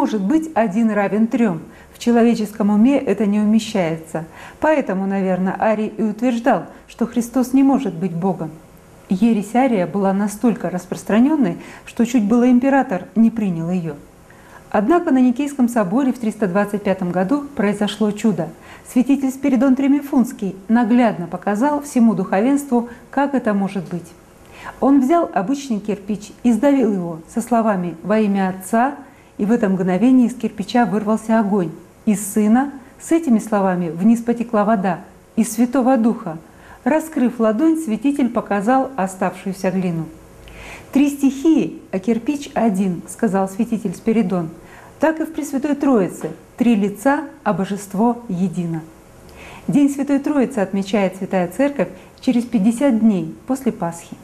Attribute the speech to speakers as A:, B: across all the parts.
A: может быть один равен трем. В человеческом уме это не умещается. Поэтому, наверное, Арий и утверждал, что Христос не может быть Богом. Ересь Ария была настолько распространенной, что чуть было император не принял ее. Однако на Никейском соборе в 325 году произошло чудо. Святитель Спиридон Тремифунский наглядно показал всему духовенству, как это может быть. Он взял обычный кирпич и сдавил его со словами «Во имя Отца», и в это мгновение из кирпича вырвался огонь. Из Сына с этими словами вниз потекла вода. Из Святого Духа. Раскрыв ладонь, святитель показал оставшуюся глину. «Три стихии, а кирпич один», — сказал святитель Спиридон. Так и в Пресвятой Троице. Три лица, а божество едино. День Святой Троицы отмечает Святая Церковь через 50 дней после Пасхи.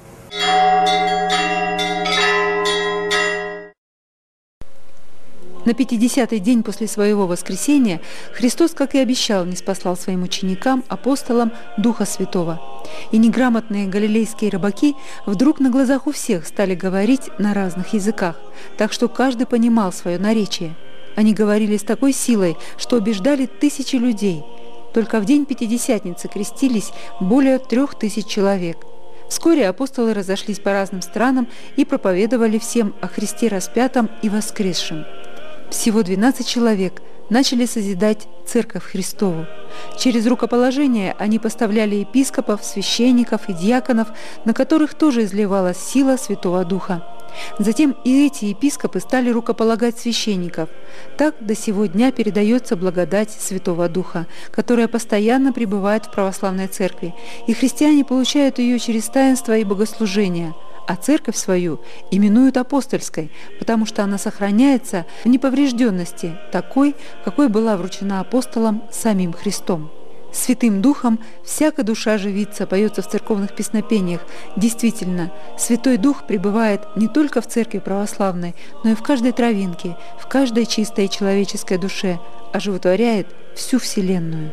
A: На 50-й день после своего воскресения Христос, как и обещал, ниспослал своим ученикам, апостолам, Духа Святого. И неграмотные галилейские рыбаки вдруг на глазах у всех стали говорить на разных языках, так что каждый понимал свое наречие. Они говорили с такой силой, что убеждали тысячи людей. Только в день Пятидесятницы крестились более 3000 человек. Вскоре апостолы разошлись по разным странам и проповедовали всем о Христе распятом и воскресшем. Всего 12 человек начали созидать Церковь Христову. Через рукоположение они поставляли епископов, священников и диаконов, на которых тоже изливалась сила Святого Духа. Затем и эти епископы стали рукополагать священников. Так до сего дня передается благодать Святого Духа, которая постоянно пребывает в православной церкви, и христиане получают ее через таинство и богослужение. А церковь свою именуют апостольской, потому что она сохраняется в неповрежденности, такой, какой была вручена апостолам самим Христом. Святым Духом всякая душа живится, поется в церковных песнопениях. Действительно, Святой Дух пребывает не только в церкви православной, но и в каждой травинке, в каждой чистой человеческой душе, оживотворяет всю вселенную.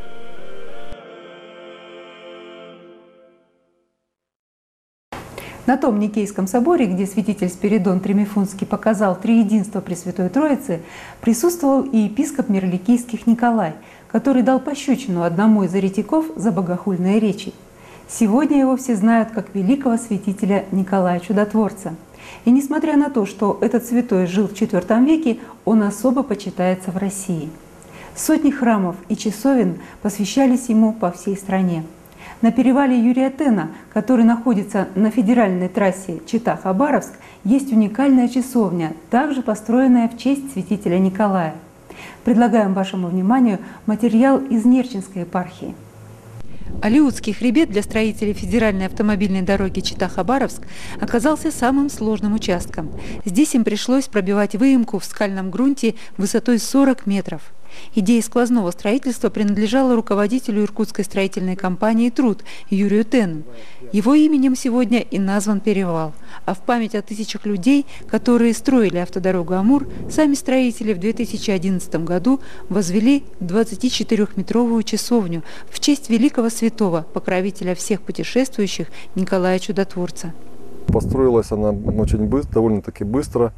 A: На том Никейском соборе, где святитель Спиридон Тремифунский показал триединство Пресвятой Троицы, присутствовал и епископ Мирликийских Николай, который дал пощечину одному из еретиков за богохульные речи. Сегодня его все знают как великого святителя Николая Чудотворца. И несмотря на то, что этот святой жил в IV веке, он особо почитается в России. Сотни храмов и часовен посвящались ему по всей стране. На перевале Юрия Тена, который находится на федеральной трассе Чита-Хабаровск, есть уникальная часовня, также построенная в честь святителя Николая. Предлагаем вашему вниманию материал из Нерчинской епархии. Алиутский хребет для строителей федеральной автомобильной дороги Чита-Хабаровск оказался самым сложным участком. Здесь им пришлось пробивать выемку в скальном грунте высотой 40 метров. Идея сквозного строительства принадлежала руководителю иркутской строительной компании «Труд» Юрию Тену. Его именем сегодня и назван перевал. А в память о тысячах людей, которые строили автодорогу Амур, сами строители в 2011 году возвели 24-метровую часовню в честь великого святого, покровителя всех путешествующих Николая Чудотворца.
B: Построилась она очень быстро, довольно-таки быстро,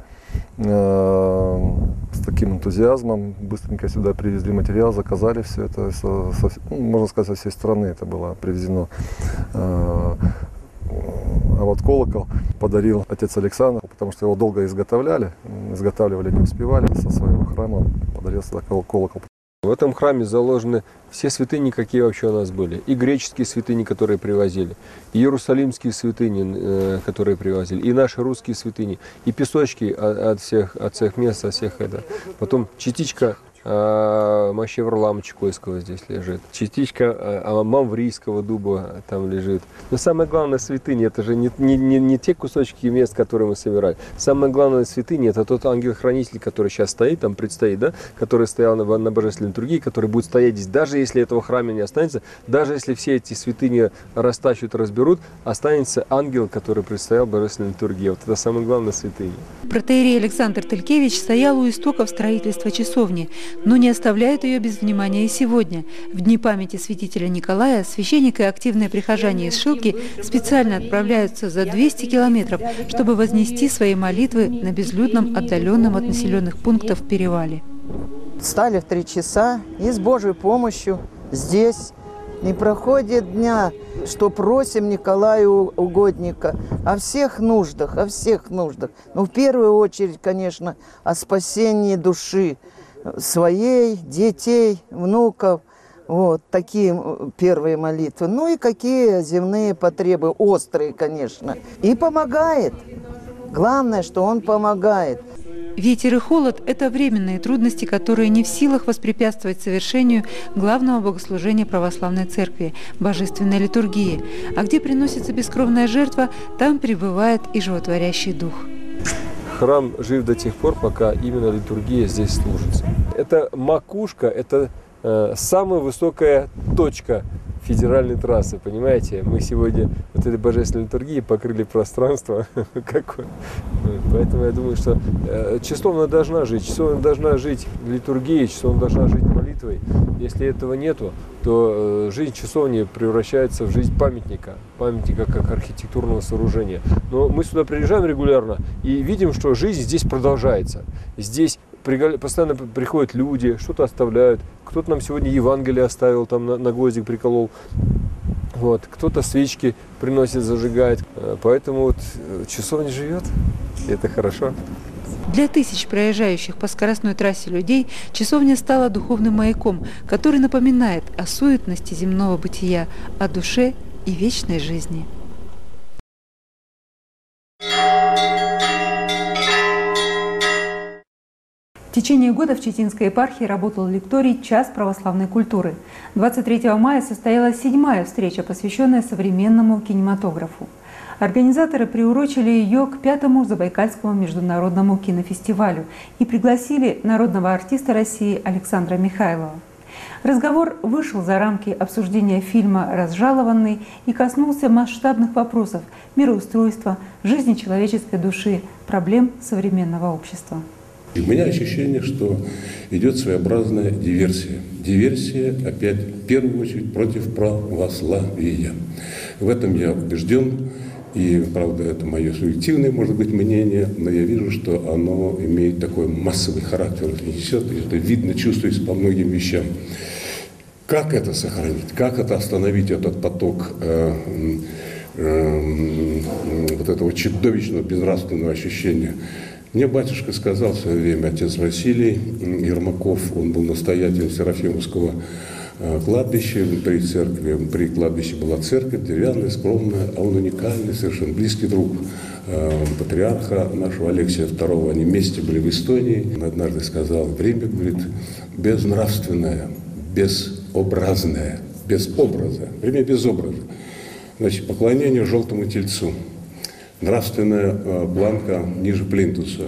B: с таким энтузиазмом. Быстренько сюда привезли материал, заказали все это, можно сказать, со всей страны это было привезено. А вот колокол подарил отец Александр, потому что его долго изготавливали, не успевали со своего храма, подарил сюда колокол.
C: В этом храме заложены все святыни, какие вообще у нас были. И греческие святыни, которые привозили, и иерусалимские святыни, которые привозили, и наши русские святыни, и песочки от всех мест, от всех это. Потом частичка Мощи Варлама Чекойского здесь лежит. Частичка Маврийского дуба там лежит. Но самое главное святыни, это же не те кусочки мест, которые мы собирали. Самое главное святыни, это тот ангел-хранитель, который сейчас стоит, там предстоит, да, который стоял на божественной литургии, который будет стоять здесь. Даже если этого храма не останется, даже если все эти святыни растащут, разберут, останется ангел, который предстоял в божественной литургии. Вот это самое главное святыни.
A: Протоиерей Александр Тылькевич стоял у истоков строительства часовни, но не оставляет оставляют ее без внимания и сегодня. В дни памяти святителя Николая священник и активные прихожане из Шилки специально отправляются за 200 километров, чтобы вознести свои молитвы на безлюдном, отдаленном от населенных пунктов перевале.
D: Встали в 3 часа и с Божьей помощью здесь. Не проходит дня, что просим Николая Угодника о всех нуждах, о всех нуждах. Но в первую очередь, конечно, о спасении души своей, детей, внуков. Вот такие первые молитвы. Ну и какие земные потребы, острые, конечно. И помогает. Главное, что он помогает.
A: Ветер и холод – это временные трудности, которые не в силах воспрепятствовать совершению главного богослужения православной церкви – божественной литургии. А где приносится бескровная жертва, там пребывает и животворящий дух.
C: Храм жив до тех пор, пока именно литургия здесь служится. Это макушка, это самая высокая точка федеральной трассы, понимаете? Мы сегодня вот этой божественной литургией покрыли пространство. Поэтому я думаю, что часовня должна жить литургией, часовня должна жить молитвой. Если этого нету, то жизнь часовни превращается в жизнь памятника как архитектурного сооружения. Но мы сюда приезжаем регулярно и видим, что жизнь здесь продолжается. Здесь постоянно приходят люди, что-то оставляют. Кто-то нам сегодня Евангелие оставил, там на гвоздик приколол. Вот. Кто-то свечки приносит, зажигает. Поэтому вот часовня живет, и это хорошо.
A: Для тысяч проезжающих по скоростной трассе людей часовня стала духовным маяком, который напоминает о суетности земного бытия, о душе и вечной жизни. В течение года в Читинской епархии работал лекторий «Час православной культуры». 23 мая состоялась 7-я встреча, посвященная современному кинематографу. Организаторы приурочили ее к 5-му Забайкальскому международному кинофестивалю и пригласили народного артиста России Александра Михайлова. Разговор вышел за рамки обсуждения фильма «Разжалованный» и коснулся масштабных вопросов мироустройства, жизни человеческой души, проблем современного общества.
E: У меня ощущение, что идет своеобразная диверсия. Диверсия, опять, в первую очередь, против православия. В этом я убежден, и, правда, это мое субъективное, может быть, мнение, но я вижу, что оно имеет такой массовый характер, несет, и это видно, чувствуется по многим вещам. Как это сохранить? Как это остановить, этот поток вот этого чудовищного, безнравственного ощущения? Мне батюшка сказал в свое время, отец Василий Ермаков, он был настоятелем Серафимовского кладбища при церкви. При кладбище была церковь, деревянная, скромная, а он уникальный, совершенно близкий друг патриарха нашего Алексия II. Они вместе были в Эстонии. Он однажды сказал, время, говорит, безнравственное, безобразное, без образа. Время без образа. Значит, поклонение желтому тельцу. Нравственная планка ниже плинтуса.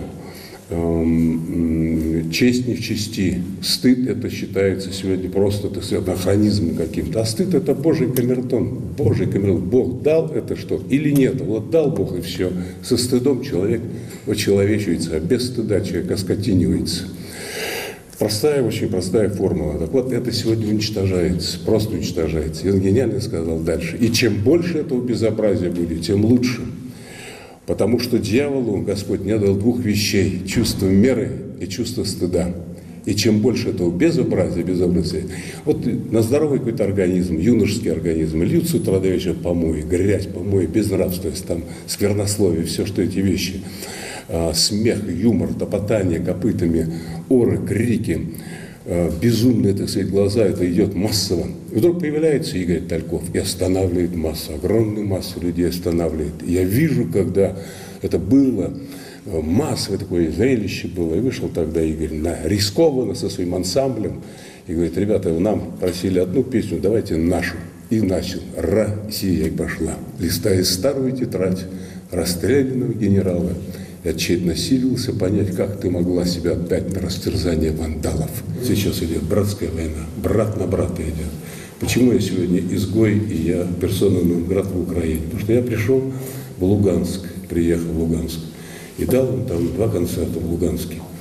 E: Честь не в чести. Стыд это считается сегодня просто анахронизмом каким-то. А стыд это Божий камертон. Божий камертон. Бог дал это что? Или нет? Вот дал Бог и все. Со стыдом человек очеловечивается, а без стыда человек оскотинивается. Простая, очень простая формула. Так вот, это сегодня уничтожается, просто уничтожается. И он гениально сказал дальше. И чем больше этого безобразия будет, тем лучше. Потому что дьяволу Господь не дал двух вещей – чувство меры и чувство стыда. И чем больше этого безобразия, вот на здоровый какой-то организм, юношеский организм, льют с утра до вечера помои, грязь, помои, безнравственность, там, сквернословие, все, что эти вещи, смех, юмор, топотание копытами, оры, крики, безумные, так сказать, глаза, это идет массово. И вдруг появляется Игорь Тальков и останавливает массу, огромную массу людей останавливает. И я вижу, когда это было, массовое такое зрелище было, и вышел тогда Игорь рискованно со своим ансамблем и говорит, ребята, нам просили одну песню, давайте нашу. И начал «Россия» и пошла, листая старую тетрадь расстрелянного генерала. Я тщетно силился понять, как ты могла себя отдать на растерзание вандалов. Сейчас идет братская война, брат на брата идет. Почему я сегодня изгой, и я персона нон-грата в Украине? Потому что я пришел в Луганск, приехал в Луганск, и дал им там 2 концерта в Луганске.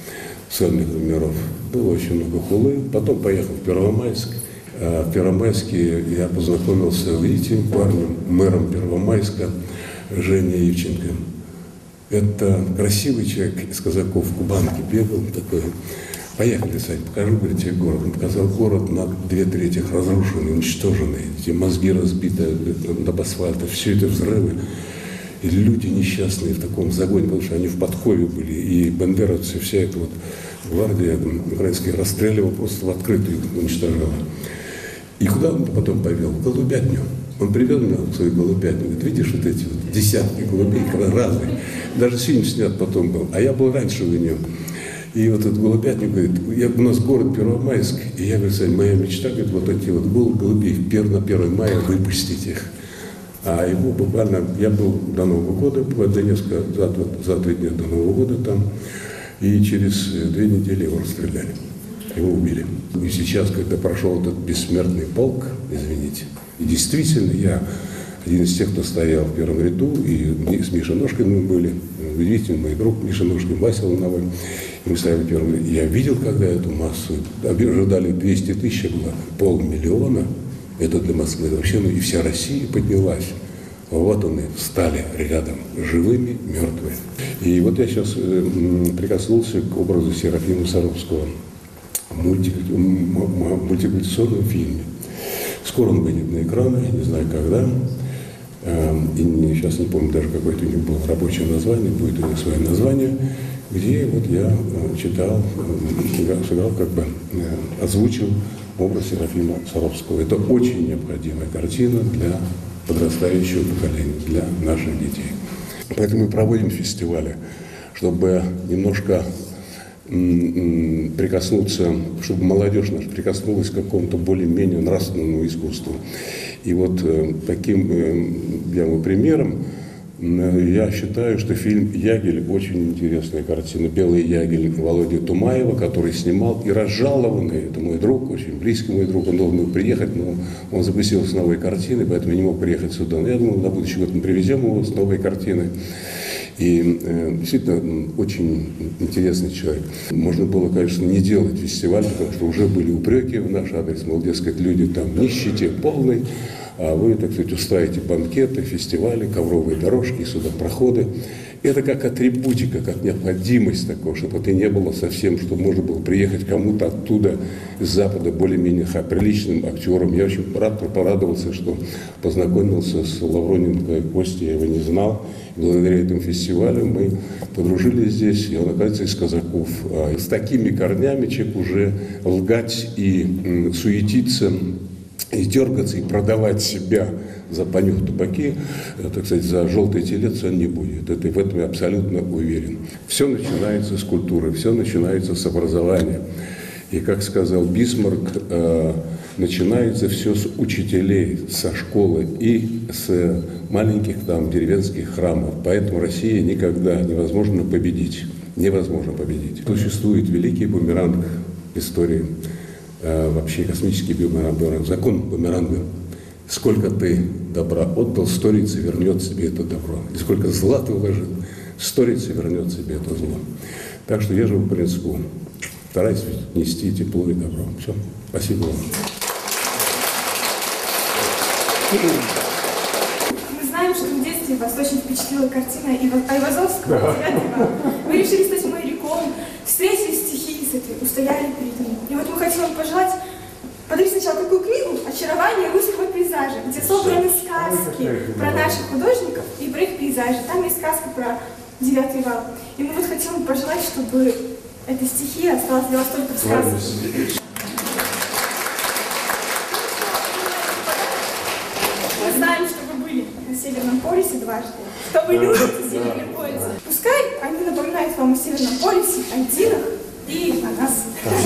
E: сольных номеров. Было очень много хулы. Потом поехал в Первомайск. В Первомайске я познакомился, видите, парнем, мэром Первомайска, Женей Ивченко. Это красивый человек из казаков, в Кубанке бегал такой. Поехали, Сань, покажу, говорит, тебе город. Он показал город на 2/3 разрушенный, уничтоженный. Эти мозги разбиты об асфальте, все это взрывы. И люди несчастные в таком загоне, потому что они в подкове были. И бандеровцы, вся эта вот гвардия украинская расстреливала, просто в открытую уничтожала. И куда он потом повел? В голубятню. Он привел меня в свою голубятню. Говорит, видишь вот эти вот десятки голубей разных. Даже фильм снят потом был. А я был раньше у него. И вот этот голубятник говорит, у нас город Первомайск, и я говорю, Сань, моя мечта, говорит, вот эти вот голубей на 1 мая выпустить их. А его буквально, я был до Нового года, в Донецке, за 3 дня до Нового года там, и через 2 недели его расстреляли, его убили. И сейчас, когда прошел этот бессмертный полк, извините, и действительно я один из тех, кто стоял в первом ряду, и с Мишей Ножкиным мы были, удивительный мой друг Миша Ножкин, Вася Луновой, и мы стояли в первом ряду. Я видел, когда эту массу, ожидали 200 тысяч, было 500 000, это для Москвы вообще, ну и вся Россия поднялась. Вот они встали рядом, живыми, мертвые. И вот я сейчас прикоснулся к образу Серафима Саровского в мультипликационном фильме. Скоро он выйдет на экраны, не знаю когда. И сейчас не помню даже, какое-то у него было рабочее название, будет у него свое название, где вот я читал, сыграл, как бы озвучил образ Серафима Саровского. Это очень необходимая картина для подрастающего поколения, для наших детей. Поэтому мы проводим фестивали, чтобы немножко прикоснуться, чтобы молодежь наша прикоснулась к какому-то более-менее нравственному искусству. И вот таким примером я считаю, что фильм «Ягель» очень интересная картина. «Белый ягель» Володи Тумаева, который снимал, и разжалованный, это мой друг, очень близкий мой друг, он должен был приехать, но он запустился с новой картиной, поэтому не мог приехать сюда. Но я думаю, на будущий год мы привезем его с новой картиной. И действительно очень интересный человек. Можно было, конечно, не делать фестиваль, потому что уже были упреки в наш адрес, мол, дескать, люди там нищете полной, а вы, так сказать, устраиваете банкеты, фестивали, ковровые дорожки, судопроходы. Это как атрибутика, как необходимость такого, чтобы это не было совсем, чтобы можно было приехать кому-то оттуда, с Запада, более-менее приличным актером. Я очень порадовался, что познакомился с Лавроненко Костей, я его не знал. И благодаря этому фестивалю мы подружились здесь, и он, оказывается, из казаков. С такими корнями человек уже лгать и суетиться, и дергаться, и продавать себя за понюх табаки, так сказать, за желтый телец он не будет. В этом я абсолютно уверен. Все начинается с культуры, все начинается с образования. И, как сказал Бисмарк, начинается все с учителей, со школы и с маленьких там деревенских храмов. Поэтому Россия никогда невозможно победить. Невозможно победить. Существует великий бумеранг истории, вообще космический бумеранг, закон бумеранга. Сколько ты добра отдал, сторица вернет себе это добро. И сколько зла ты вложил, сторица вернет себе это зло. Так что я живу по принципу, стараюсь нести тепло и добро. Все. Спасибо вам.
F: Мы знаем, что в детстве вас очень впечатлила картина Айвазовского. Вы решили стать моряком, встретили стихи с этой, устояли перед ним. И вот мы хотим вам пожелать подарить сначала такую книгу «Очарование русского пейзажа», где собраны сказки про наших художников и про их пейзажи. Там есть сказка про 9-й вал. И мы вот хотим вам пожелать, чтобы эта стихия осталась для вас только в сказке. Мы знаем, что вы были на Северном полюсе дважды, что вы любите Северный полюс. Пускай они напоминают вам о Северном полюсе, о льдинах и о нас.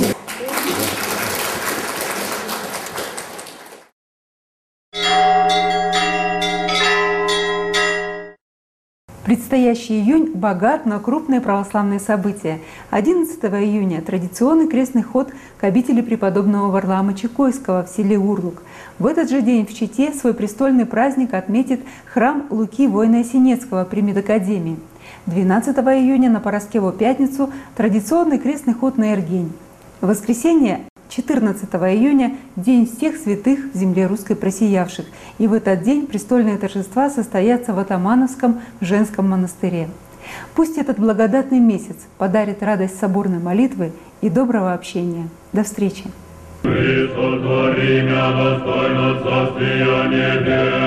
A: Предстоящий июнь богат на крупные православные события. 11 июня – традиционный крестный ход к обители преподобного Варлаама Чекойского в селе Урлук. В этот же день в Чите свой престольный праздник отметит храм Луки Воина Синецкого при Медакадемии. 12 июня на Параскеву пятницу традиционный крестный ход на Эргень. В воскресенье 14 июня – День всех святых в земле русской просиявших, и в этот день престольные торжества состоятся в Атамановском женском монастыре. Пусть этот благодатный месяц подарит радость соборной молитвы и доброго общения. До встречи! Христос во время достойно Царствия Небес.